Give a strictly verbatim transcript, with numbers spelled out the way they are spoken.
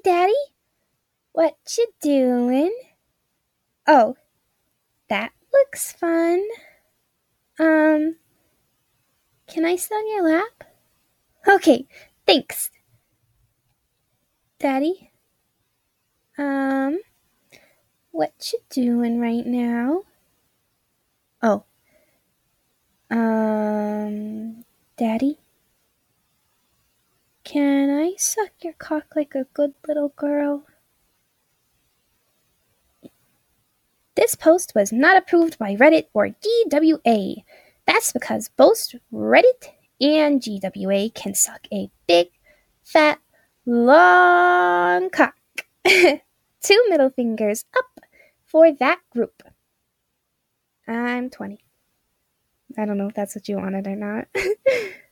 Daddy. What you doing? Oh, that looks fun. Um, can I sit on your lap? Okay, thanks. Daddy? Um, what you doing right now? Oh. Um, Daddy? Can I suck your cock like a good little girl? This post was not approved by Reddit or G W A. That's because both Reddit and G W A can suck a big, fat, long cock. Two middle fingers up for that group. I'm twenty. I don't know if that's what you wanted or not.